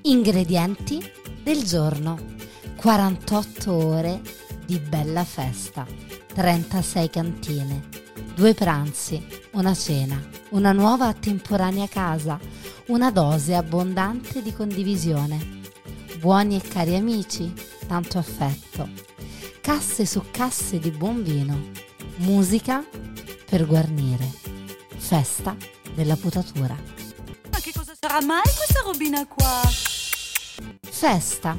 Ingredienti del giorno: 48 ore di bella festa, 36 cantine, 2 pranzi, una cena, una nuova temporanea casa, una dose abbondante di condivisione, buoni e cari amici, tanto affetto, casse su casse di buon vino, musica per guarnire, festa della putatura. Ma che cosa sarà mai questa robina qua? Festa,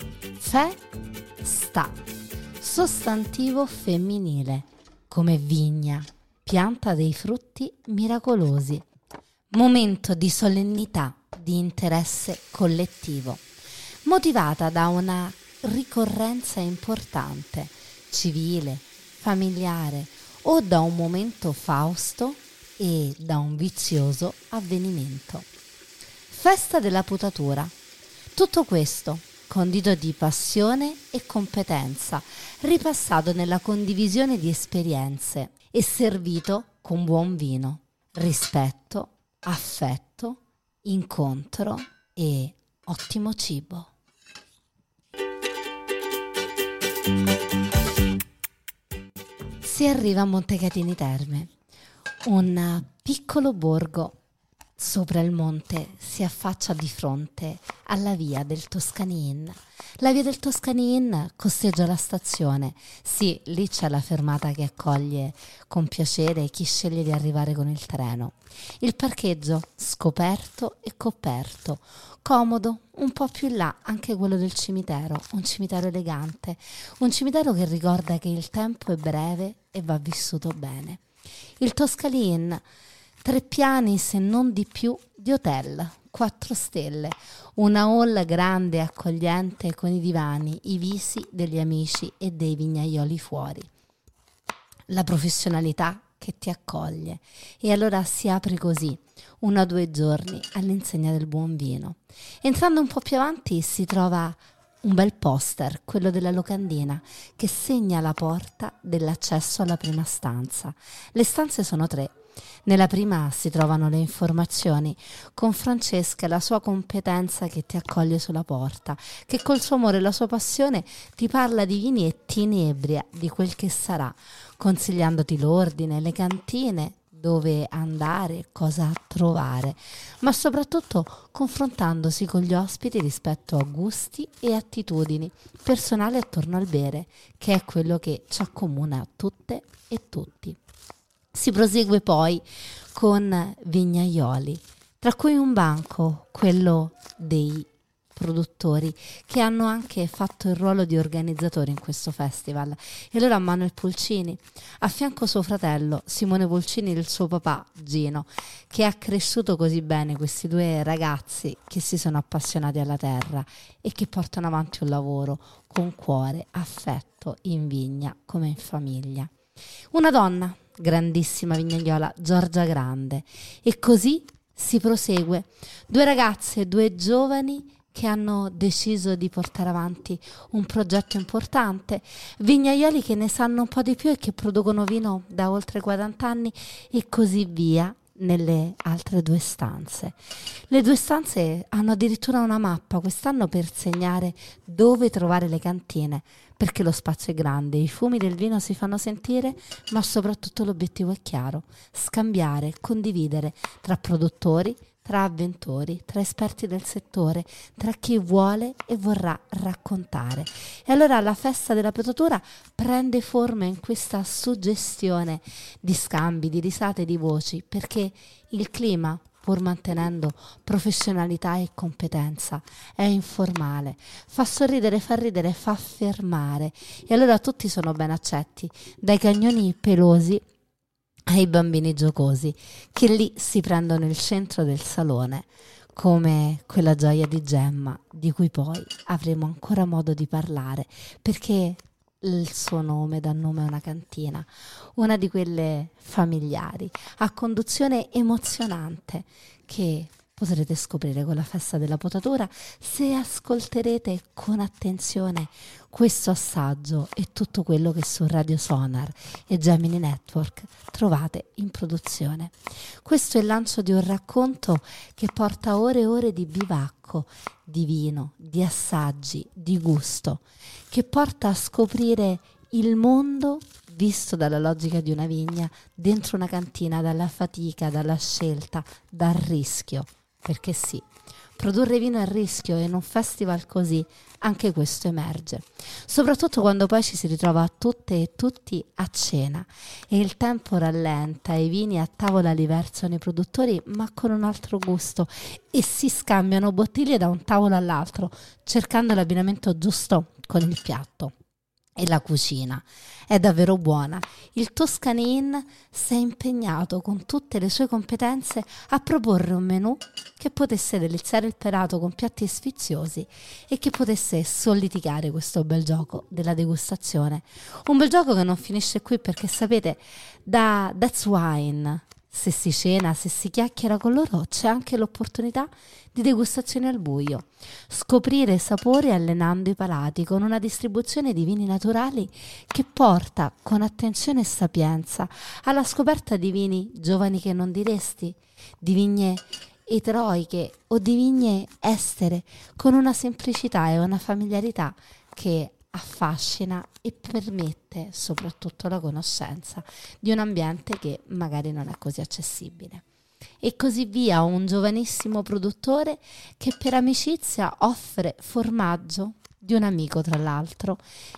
festa, sostantivo femminile, come vigna, pianta dei frutti miracolosi, momento di solennità, di interesse collettivo, motivata da una ricorrenza importante, civile, familiare o da un momento fausto e da un vizioso avvenimento. Festa della putatura. Tutto questo, condito di passione e competenza, ripassato nella condivisione di esperienze e servito con buon vino, rispetto, affetto, incontro e ottimo cibo. Si arriva a Montecatini Terme, un piccolo borgo sopra il monte, si affaccia di fronte alla via del Toscani Inn. La via del Toscani Inn costeggia la stazione. Sì, lì c'è la fermata che accoglie con piacere chi sceglie di arrivare con il treno. Il parcheggio scoperto e coperto, comodo, un po' più in là anche quello del cimitero, un cimitero elegante, un cimitero che ricorda che il tempo è breve e va vissuto bene. Il Toscani Inn, 3 piani se non di più di hotel, 4 stelle, una hall grande e accogliente con i divani, i visi degli amici e dei vignaioli fuori. La professionalità che ti accoglie e allora si apre così, 1 o 2 giorni all'insegna del buon vino. Entrando un po' più avanti si trova un bel poster, quello della locandina, che segna la porta dell'accesso alla prima stanza. Le stanze sono 3. Nella prima si trovano le informazioni con Francesca e la sua competenza che ti accoglie sulla porta, che col suo amore e la sua passione ti parla di vini e ti inebria di quel che sarà, consigliandoti l'ordine, le cantine, dove andare, cosa trovare, ma soprattutto confrontandosi con gli ospiti rispetto a gusti e attitudini personali attorno al bere, che è quello che ci accomuna tutte e tutti. Si prosegue poi con vignaioli, tra cui un banco, quello dei produttori, che hanno anche fatto il ruolo di organizzatori in questo festival. E allora Manuel Pulcini, a fianco suo fratello Simone Pulcini e il suo papà Gino, che ha cresciuto così bene questi 2 ragazzi che si sono appassionati alla terra e che portano avanti un lavoro con cuore, affetto, in vigna come in famiglia. Una donna, grandissima vignaiola, Giorgia Grande, e così si prosegue. 2 ragazze, 2 giovani che hanno deciso di portare avanti un progetto importante, vignaioli che ne sanno un po' di più e che producono vino da oltre 40 anni e così via nelle altre 2 stanze. Le 2 stanze hanno addirittura una mappa quest'anno per segnare dove trovare le cantine, perché lo spazio è grande, i fumi del vino si fanno sentire, ma soprattutto l'obiettivo è chiaro: scambiare, condividere tra produttori, tra avventori, tra esperti del settore, tra chi vuole e vorrà raccontare. E allora la festa della putatura prende forma in questa suggestione di scambi, di risate, di voci, perché il clima, pur mantenendo professionalità e competenza, è informale, fa sorridere, fa ridere, fa fermare, e allora tutti sono ben accetti, dai cagnoni pelosi ai bambini giocosi, che lì si prendono il centro del salone, come quella gioia di Gemma, di cui poi avremo ancora modo di parlare, perché il suo nome dà nome a una cantina, una di quelle familiari, a conduzione emozionante, che potrete scoprire con la festa della potatura se ascolterete con attenzione questo assaggio e tutto quello che su Radio Sonar e Gemini Network trovate in produzione. Questo è il lancio di un racconto che porta ore e ore di bivacco, di vino, di assaggi, di gusto, che porta a scoprire il mondo visto dalla logica di una vigna, dentro una cantina, dalla fatica, dalla scelta, dal rischio. Perché sì, produrre vino è il rischio, e in un festival così anche questo emerge. Soprattutto quando poi ci si ritrova tutte e tutti a cena e il tempo rallenta, i vini a tavola li versano i produttori ma con un altro gusto e si scambiano bottiglie da un tavolo all'altro cercando l'abbinamento giusto con il piatto. E la cucina è davvero buona. Il Tuscany Inn si è impegnato con tutte le sue competenze a proporre un menù che potesse deliziare il palato con piatti sfiziosi e che potesse solidificare questo bel gioco della degustazione. Un bel gioco che non finisce qui, perché sapete, da That's Wine, se si cena, se si chiacchiera con loro, c'è anche l'opportunità di degustazione al buio, scoprire sapori allenando i palati con una distribuzione di vini naturali che porta con attenzione e sapienza alla scoperta di vini giovani che non diresti, di vigne eteroiche o di vigne estere, con una semplicità e una familiarità che affascina e permette soprattutto la conoscenza di un ambiente che magari non è così accessibile. E così via, un giovanissimo produttore che per amicizia offre formaggio di un amico, tra l'altro,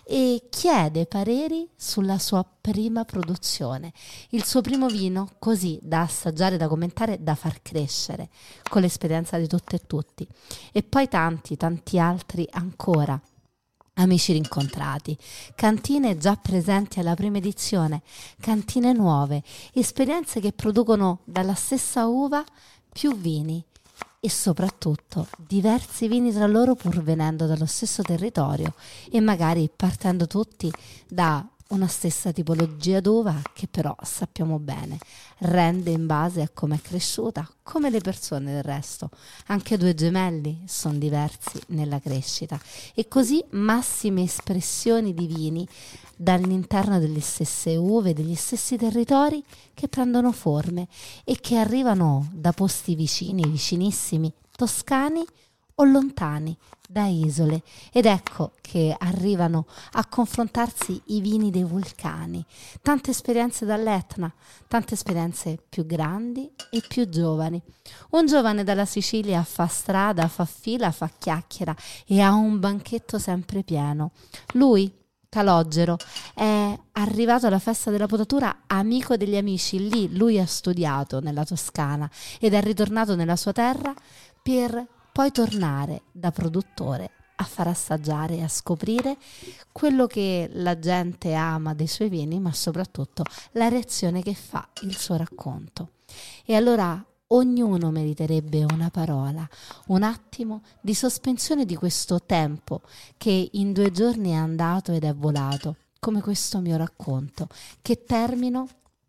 e chiede pareri sulla sua prima produzione, il suo primo vino, così da assaggiare, da commentare, da far crescere con l'esperienza di tutte e tutti. E poi tanti altri ancora. Amici rincontrati, cantine già presenti alla prima edizione, cantine nuove, esperienze che producono dalla stessa uva più vini e soprattutto diversi vini tra loro, pur venendo dallo stesso territorio e magari partendo tutti da una stessa tipologia d'uva che però sappiamo bene rende in base a come è cresciuta, come le persone del resto. Anche due gemelli sono diversi nella crescita e così massime espressioni di vini dall'interno delle stesse uve, degli stessi territori, che prendono forme e che arrivano da posti vicini, vicinissimi, toscani o lontani, da isole, ed ecco che arrivano a confrontarsi i vini dei vulcani. Tante esperienze dall'Etna, tante esperienze più grandi e più giovani. Un giovane dalla Sicilia fa strada, fa fila, fa chiacchiera e ha un banchetto sempre pieno. Lui, Calogero, è arrivato alla festa della potatura amico degli amici. Lì lui ha studiato nella Toscana ed è ritornato nella sua terra per poi tornare da produttore a far assaggiare e a scoprire quello che la gente ama dei suoi vini, ma soprattutto la reazione che fa il suo racconto. E allora ognuno meriterebbe una parola, un attimo di sospensione di questo tempo che in 2 giorni è andato ed è volato, come questo mio racconto, che termino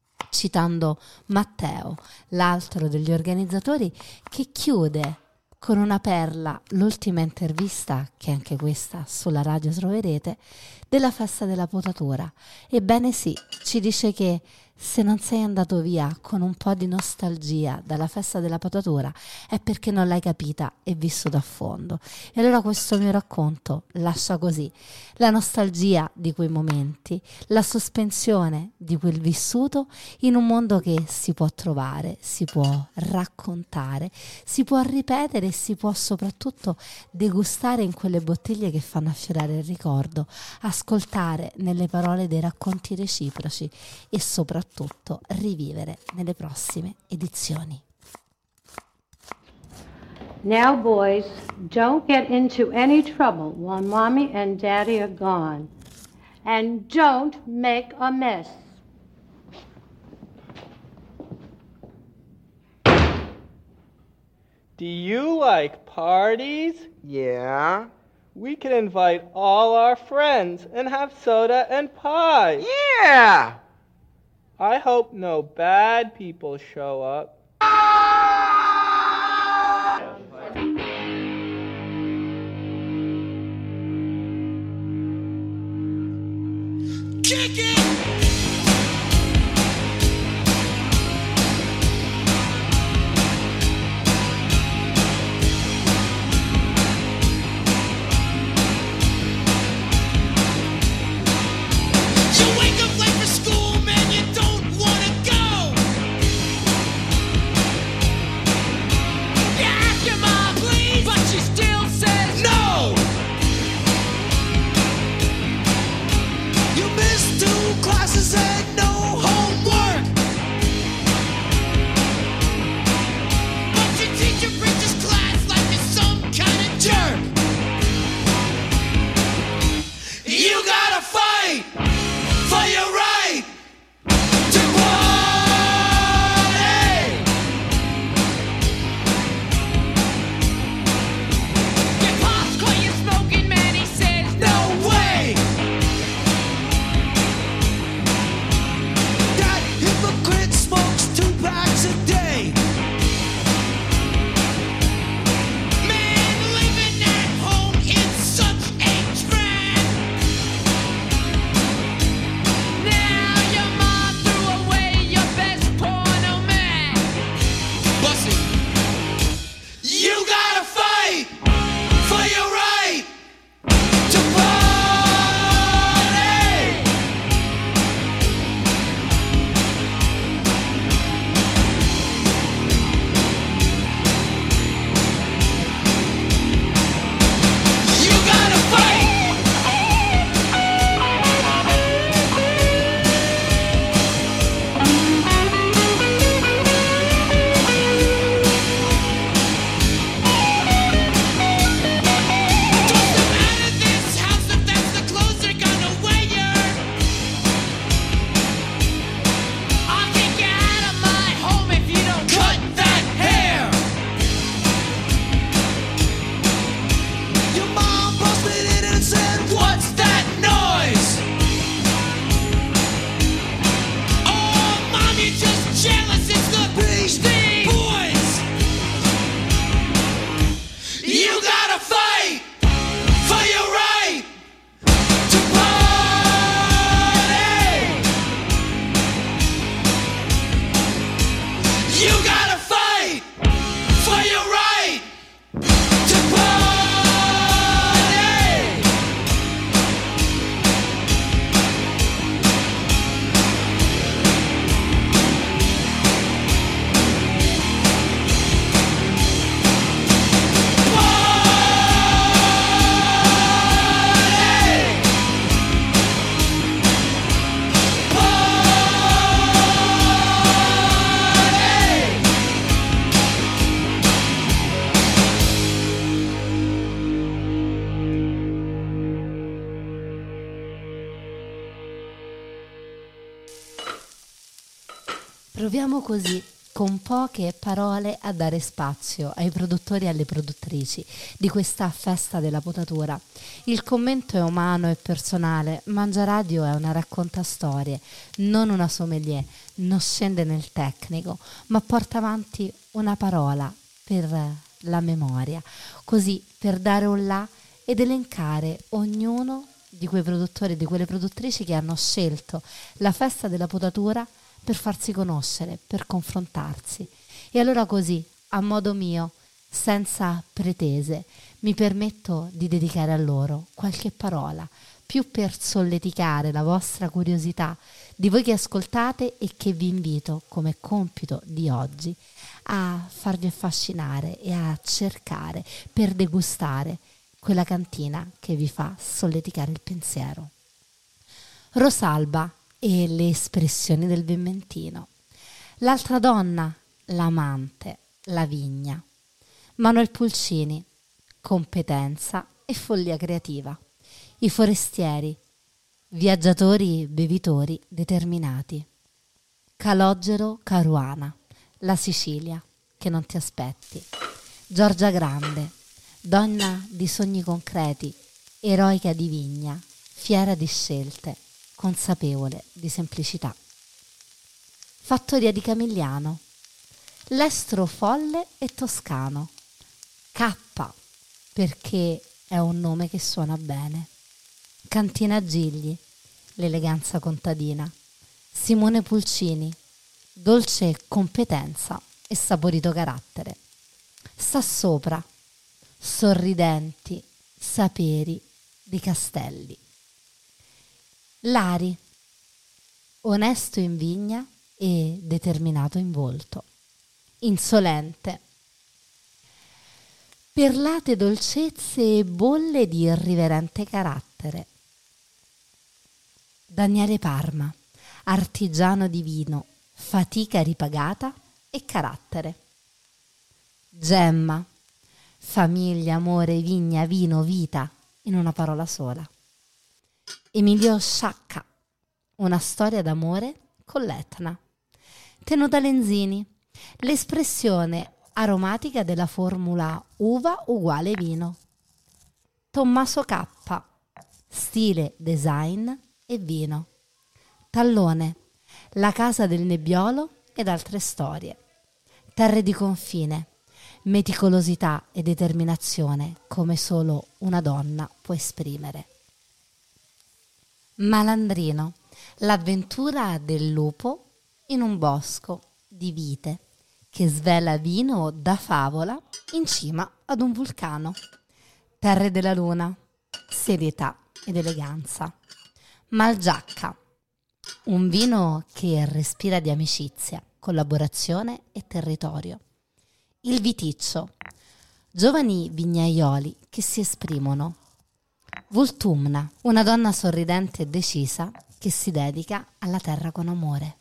citando Matteo, l'altro degli organizzatori, che chiude con una perla l'ultima intervista, che anche questa sulla radio troverete, della festa della potatura. Ebbene sì, ci dice che se non sei andato via con un po' di nostalgia dalla festa della potatura è perché non l'hai capita e vissuto a fondo. E allora questo mio racconto lascia così la nostalgia di quei momenti, la sospensione di quel vissuto in un mondo che si può trovare, si può raccontare, si può ripetere e si può soprattutto degustare in quelle bottiglie che fanno affiorare il ricordo, ascoltare nelle parole dei racconti reciproci e soprattutto rivivere nelle prossime edizioni. Now, boys, don't get into any trouble while Mommy and Daddy are gone. And don't make a mess. Do you like parties? Yeah. We can invite all our friends and have soda and pie. Yeah! I hope no bad people show up. Proviamo così, con poche parole, a dare spazio ai produttori e alle produttrici di questa festa della potatura. Il commento è umano e personale. Mangiaradio è una raccontastorie, non una sommelier, non scende nel tecnico, ma porta avanti una parola per la memoria, così per dare un là ed elencare ognuno di quei produttori e di quelle produttrici che hanno scelto la festa della potatura per farsi conoscere, per confrontarsi. E allora così, a modo mio, senza pretese, mi permetto di dedicare a loro qualche parola, più per solleticare la vostra curiosità di voi che ascoltate e che vi invito, come compito di oggi, a farvi affascinare e a cercare per degustare quella cantina che vi fa solleticare il pensiero. Rosalba e le espressioni del Vermentino. L'altra donna, l'amante, la vigna. Manuel Pulcini, competenza e follia creativa. I forestieri, viaggiatori bevitori determinati. Calogero Caruana, la Sicilia, che non ti aspetti. Giorgia Grande, donna di sogni concreti, eroica di vigna, fiera di scelte, consapevole di semplicità. Fattoria di Camigliano, l'estro folle e toscano. K, perché è un nome che suona bene. Cantina Gigli, l'eleganza contadina. Simone Pulcini, dolce competenza e saporito carattere. Sta sopra, sorridenti saperi di Castelli. Lari, onesto in vigna e determinato in volto. Insolente, perlate dolcezze e bolle di irriverente carattere. Daniele Parma, artigiano di vino, fatica ripagata e carattere. Gemma, famiglia, amore, vigna, vino, vita, in una parola sola. Emilio Sciacca, una storia d'amore con l'Etna. Tenuta Lenzini, l'espressione aromatica della formula uva uguale vino. Tommaso K, stile, design e vino. Tallone, la casa del nebbiolo ed altre storie. Terre di confine, meticolosità e determinazione come solo una donna può esprimere. Malandrino, l'avventura del lupo in un bosco di vite che svela vino da favola in cima ad un vulcano. Terre della luna, serietà ed eleganza. Malgiacca, un vino che respira di amicizia, collaborazione e territorio. Il viticcio, giovani vignaioli che si esprimono. Voltumna, una donna sorridente e decisa che si dedica alla terra con amore.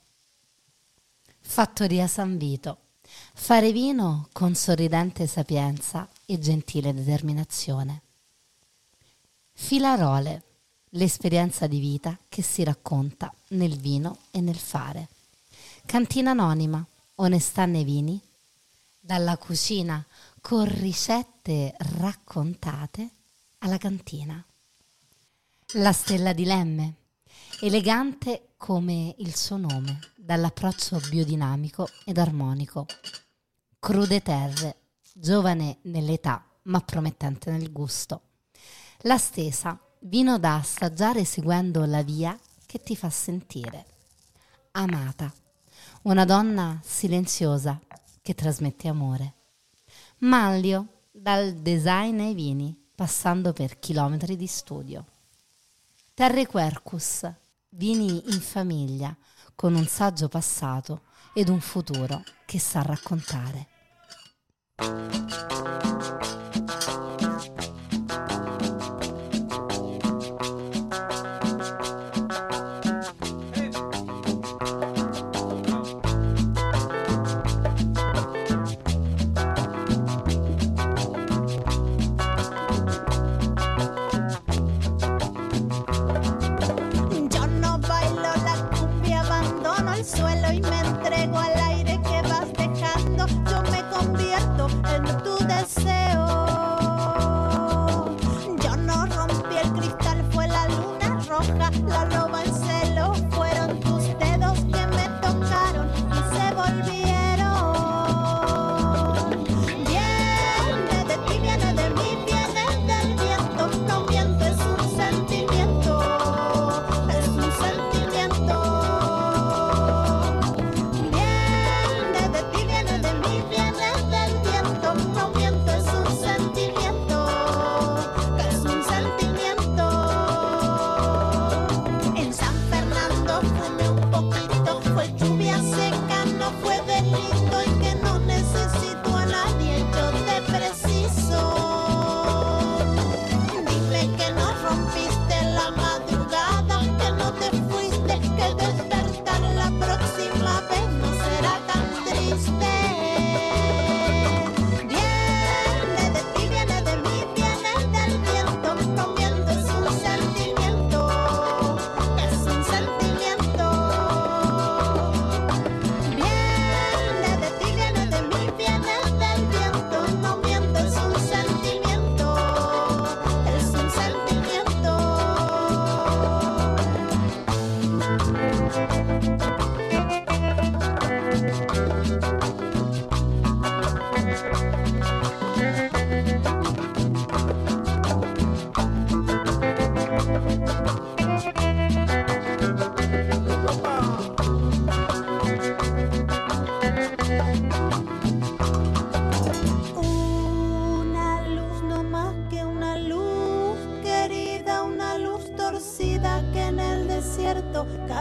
Fattoria San Vito, fare vino con sorridente sapienza e gentile determinazione. Filarole, l'esperienza di vita che si racconta nel vino e nel fare. Cantina Anonima, onestà nei vini, dalla cucina con ricette raccontate alla cantina. La Stella di Lemme, elegante come il suo nome, dall'approccio biodinamico ed armonico. Crude Terre, giovane nell'età ma promettente nel gusto. La Stesa, vino da assaggiare seguendo la via che ti fa sentire. Amata, una donna silenziosa che trasmette amore. Manlio, dal design ai vini, passando per chilometri di studio. Terre Quercus, vini in famiglia, con un saggio passato ed un futuro che sa raccontare. Yo no bailo la cumbia, abandono el suelo y me entrego a la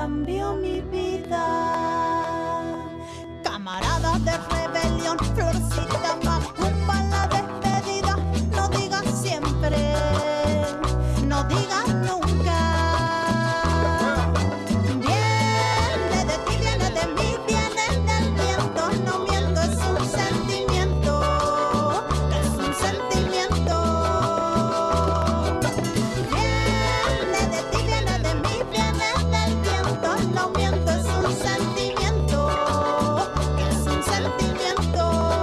cambió mi vida. Camaradas de rebelión, florcita macumba la despedida. No digas siempre, no digas nunca. Viene de ti, viene de mí, viene del viento. No miento, es un sentimiento, es un sentimiento. Viene de ti, viene de mí, viene del viento. No miento, es un sentimiento, es un sentimiento.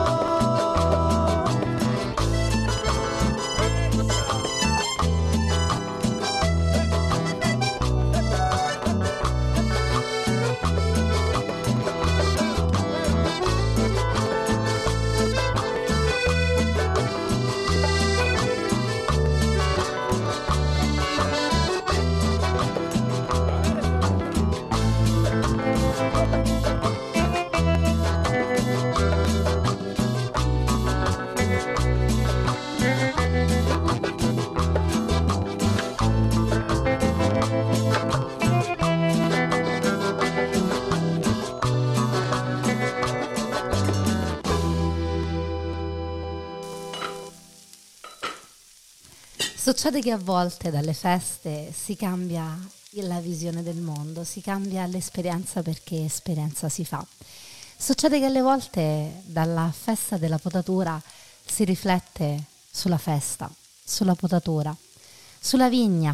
Succede che a volte dalle feste si cambia la visione del mondo, si cambia l'esperienza perché esperienza si fa. Succede che alle volte dalla festa della potatura si riflette sulla festa, sulla potatura, sulla vigna,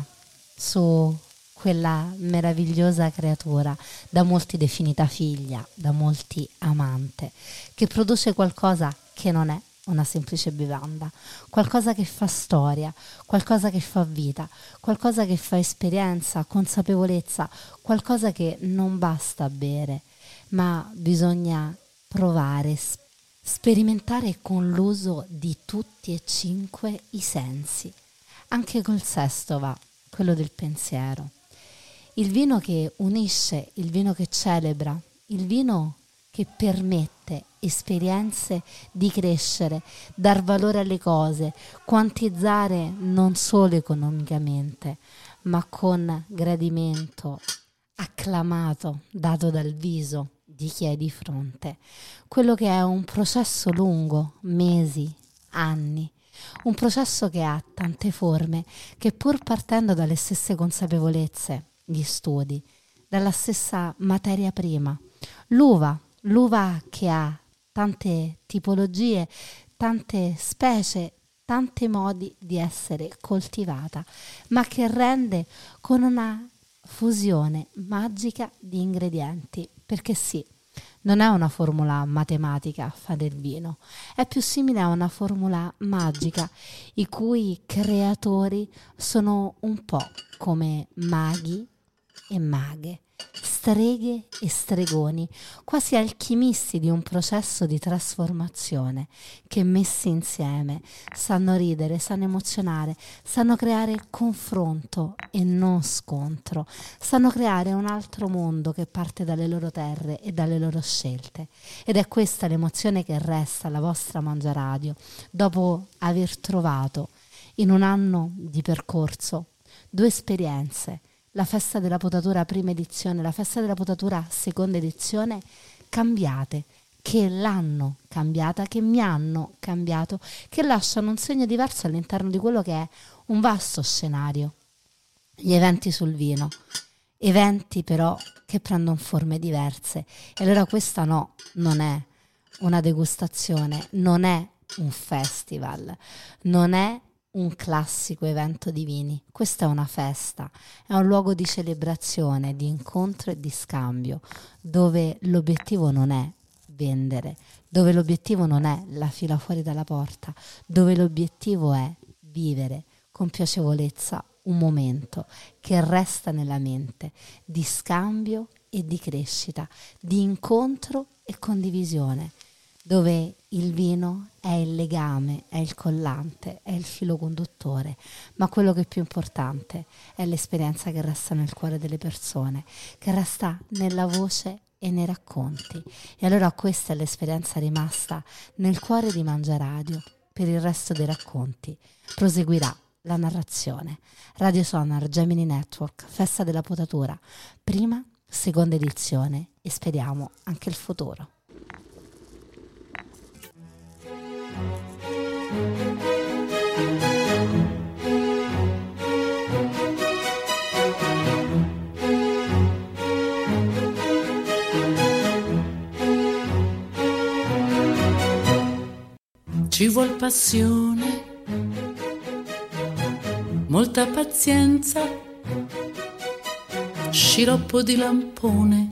su quella meravigliosa creatura, da molti definita figlia, da molti amante, che produce qualcosa che non è una semplice bevanda, qualcosa che fa storia, qualcosa che fa vita, qualcosa che fa esperienza, consapevolezza, qualcosa che non basta bere, ma bisogna provare, sperimentare con l'uso di tutti e 5 i sensi. Anche col sesto va, quello del pensiero. Il vino che unisce, il vino che celebra, il vino che permette esperienze di crescere, dar valore alle cose, quantizzare non solo economicamente, ma con gradimento, acclamato, dato dal viso di chi è di fronte. Quello che è un processo lungo, mesi, anni, un processo che ha tante forme, che pur partendo dalle stesse consapevolezze, gli studi, dalla stessa materia prima, l'uva che ha tante tipologie, tante specie, tanti modi di essere coltivata, ma che rende con una fusione magica di ingredienti, perché sì, non è una formula matematica fare il vino, è più simile a una formula magica i cui creatori sono un po' come maghi e maghe, streghe e stregoni, quasi alchimisti di un processo di trasformazione che messi insieme sanno ridere, sanno emozionare, sanno creare confronto e non scontro, sanno creare un altro mondo che parte dalle loro terre e dalle loro scelte. Ed è questa l'emozione che resta alla vostra Mangiaradio dopo aver trovato in un anno di percorso 2 esperienze, la festa della potatura prima edizione, la festa della potatura seconda edizione, cambiate, che l'hanno cambiata, che mi hanno cambiato, che lasciano un segno diverso all'interno di quello che è un vasto scenario. Gli eventi sul vino, eventi però che prendono forme diverse. E allora questa no, non è una degustazione, non è un festival, non è un classico evento di vini. Questa è una festa, è un luogo di celebrazione, di incontro e di scambio, dove l'obiettivo non è vendere, dove l'obiettivo non è la fila fuori dalla porta, dove l'obiettivo è vivere con piacevolezza un momento che resta nella mente, di scambio e di crescita, di incontro e condivisione, dove il vino è il legame, è il collante, è il filo conduttore, ma quello che è più importante è l'esperienza che resta nel cuore delle persone, che resta nella voce e nei racconti. E allora questa è l'esperienza rimasta nel cuore di Mangiaradio. Per il resto dei racconti proseguirà la narrazione. Radio Sonar, Gemini Network, Festa della Potatura, prima seconda edizione, e speriamo anche il futuro. Ci vuol passione, molta pazienza, sciroppo di lampone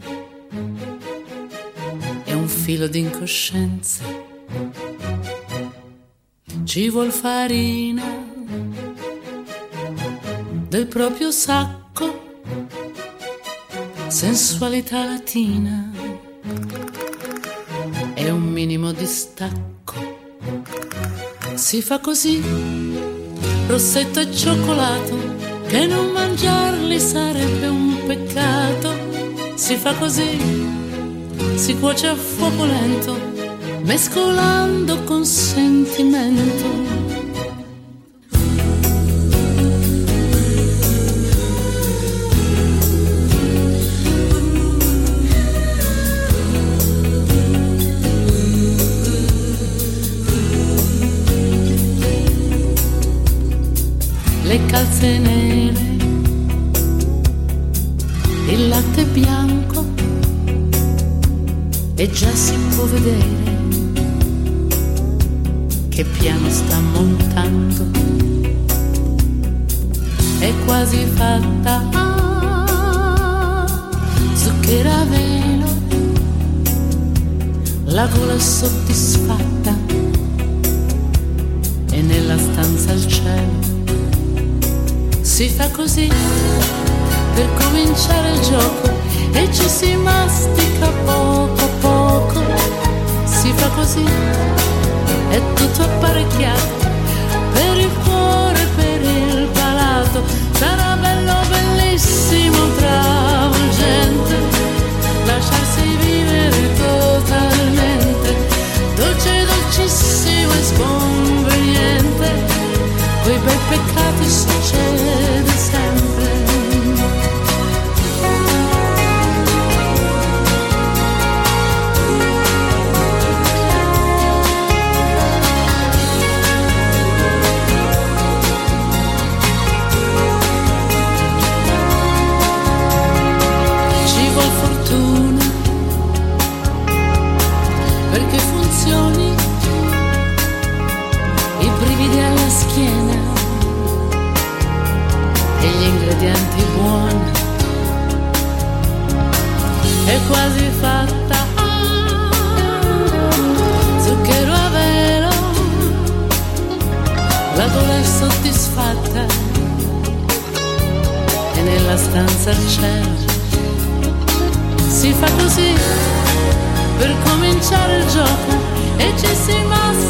e un filo di incoscienza. Ci vuol farina del proprio sacco, sensualità latina e un minimo di stacco. Si fa così, rossetto e cioccolato, che non mangiarli sarebbe un peccato. Si fa così, si cuoce a fuoco lento, mescolando con sentimento. Le calze nere, il latte bianco, e già si può vedere che piano sta montando. È quasi fatta, zucchero a velo, la gola è soddisfatta e nella stanza il cielo. Si fa così per cominciare il gioco e ci si mastica poco a poco. Si fa così, è tutto apparecchiato per il cuore e per il palato. Sarà bello, bellissimo, travolgente lasciarsi vivere totalmente, dolce, dolcissimo e sconveniente. Quei bei peccati succede sempre. Ci vuol fortuna perché funzioni, i brividi alla schiena e gli ingredienti buoni. È quasi fatta, zucchero a velo, la gola è soddisfatta e nella stanza il cielo. Si fa così per cominciare il gioco e ci si mastica